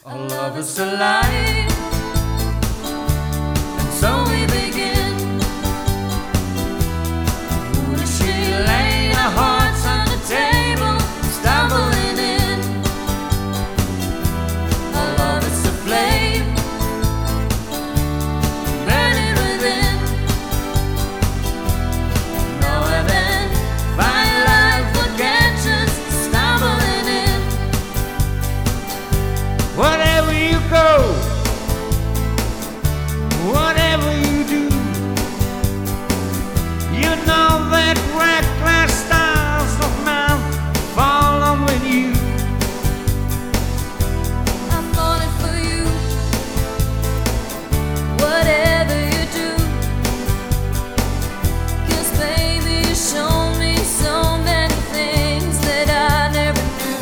Our love is alive, and so we begin. Foolishly laying our hearts on the table, stumbling in. Our love is a flame, burning within. No heaven, find life will catch us, stumbling in. Whatever you go, whatever you do, you know that reckless stars of mine follow with you. I'm falling for you, whatever you do. 'Cause baby, you show me so many things that I never knew.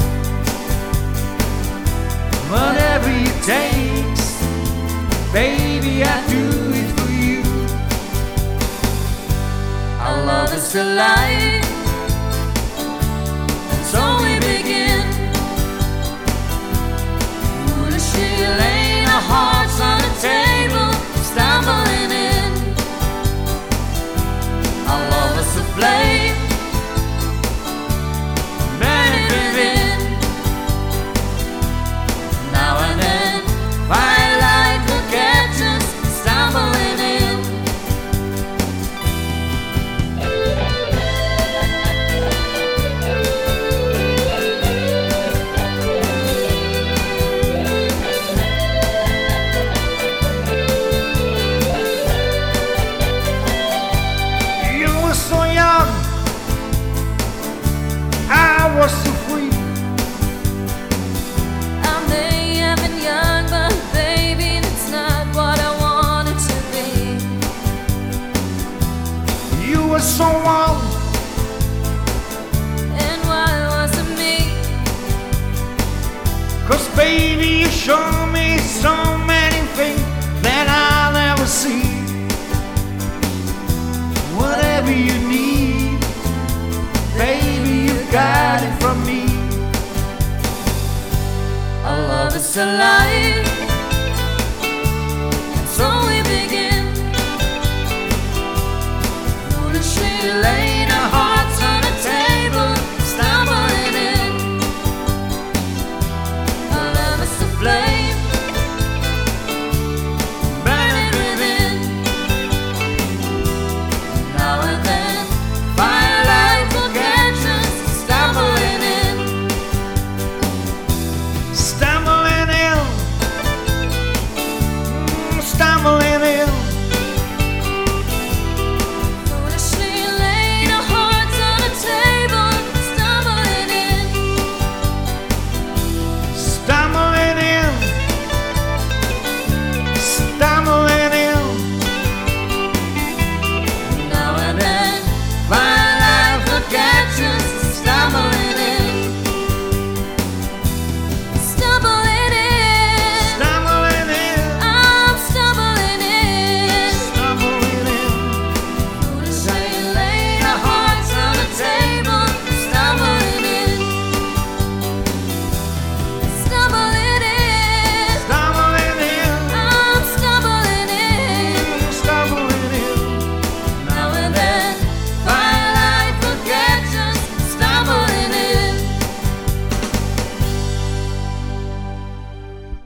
Whatever it takes, baby, I do it for you. Our love is alive, and so we begin. Foolishly laying our hearts on the table, stumbling in. Our love is a flame, burning within. Now and then, firelight will catch us, stumbling in. You were so young, I was so free. I may have been young, but baby, that's not what I wanted to be. You were so warm, And why wasn't me? 'cause baby, you show me so many things that I'll never see. Whatever you need, baby, you got it from me. Our love is alive,